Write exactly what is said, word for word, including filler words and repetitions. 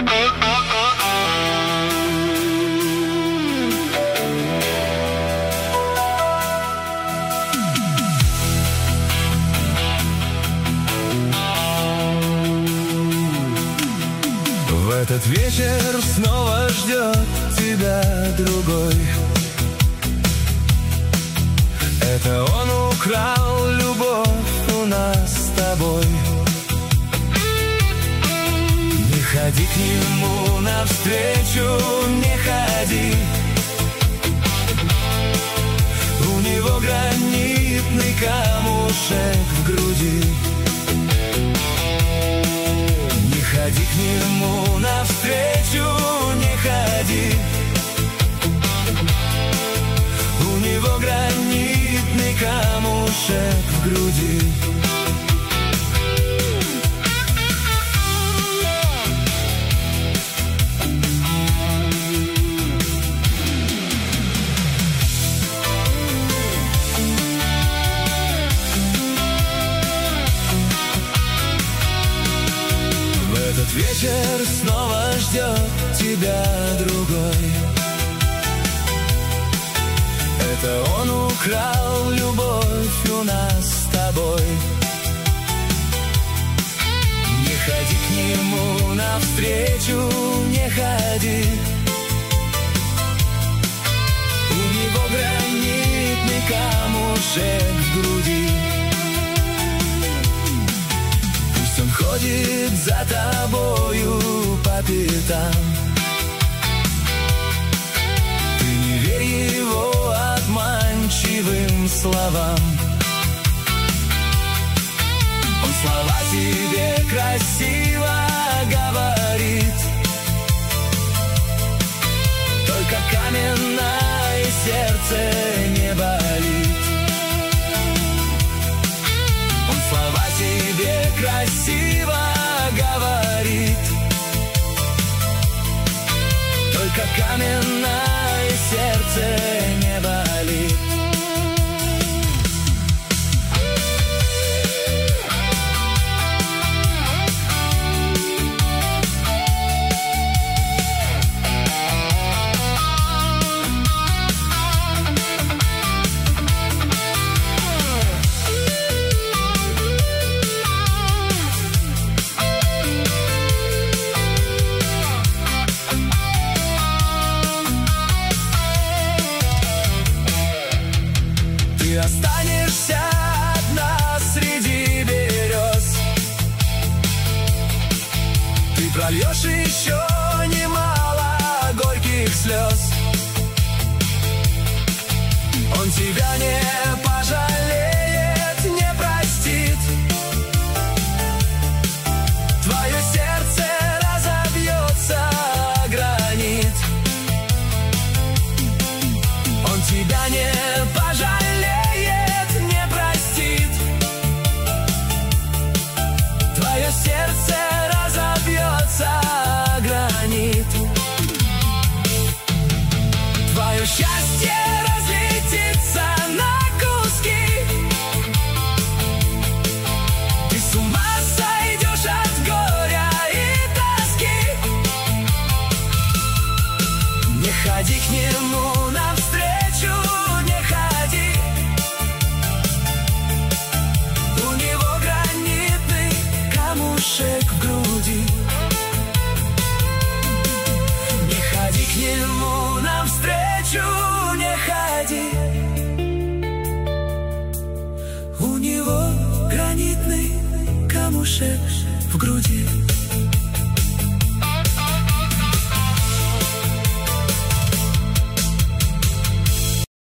Этот вечер снова ждет тебя другой. Это он украл любовь у нас с тобой. Не ходи к нему навстречу, не ходи. У него гранитный камушек в груди. Не ходи к нему навстречу, не ходи. У него гранитный камушек в груди. Этот вечер снова ждет тебя другой. Это он украл любовь у нас с тобой. Не ходи к нему навстречу, не ходи. У него гранитный камушек в груди. Он ходит за тобою по пятам. Ты не верь его обманчивым словам. Он слова тебе красиво говорит, только каменное сердце не болит. Он слова тебе красиво говорит, только каменное сердце не болит. Ты останешься одна среди берез. Ты прольешь еще немало горьких слез. Он тебя не пожалеет, не простит. Твое сердце разобьется о гранит. Он тебя не пожалеет, не простит. Твое сердце разобьется о гранит. Твое счастье разлетится на куски. Ты с ума сойдешь от горя и тоски. Не ходи к нему навстречу, не ходи. У него гранитный камушек в груди. Не ходи к нему навстречу, не ходи. У него гранитный камушек в груди.